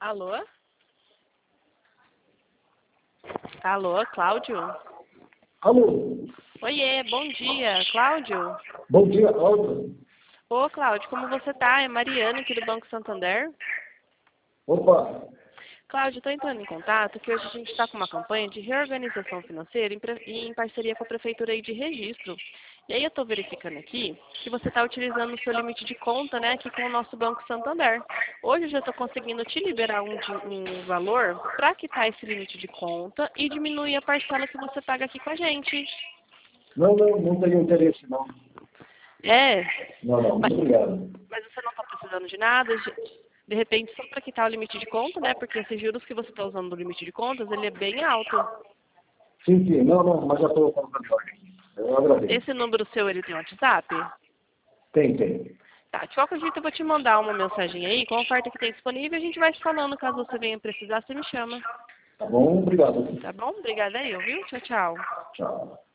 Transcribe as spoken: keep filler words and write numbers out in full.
Alô? Alô, Cláudio? Alô? Oiê, bom dia, Cláudio? Bom dia, Cláudio. Ô, Cláudio, como você tá? É Mariana aqui do Banco Santander. Opa, Cláudio, estou entrando em contato que hoje a gente está com uma campanha de reorganização financeira em, pre- em parceria com a Prefeitura aí de Registro. E aí eu estou verificando aqui que você está utilizando o seu limite de conta, né, aqui com o nosso Banco Santander. Hoje eu já estou conseguindo te liberar um, di- um valor para quitar esse limite de conta e diminuir a parcela que você paga aqui com a gente. não, não, não tenho interesse, não. É, Não, não, mas, muito obrigado. mas você não está precisando de nada, de de repente só para quitar o limite de conta, né, porque esses juros que você está usando do limite de contas, ele é bem alto. Sim, sim, não, não, mas já estou colocando em ordem. Eu agradeço. Esse número seu, ele tem WhatsApp? Tem, tem. Tá, de qualquer jeito eu vou te mandar uma mensagem aí com a oferta que tem disponível e a gente vai se falando. Caso você venha precisar, você me chama. Tá bom? Obrigado. Tá bom? Obrigada aí, viu? Tchau, tchau. Tchau.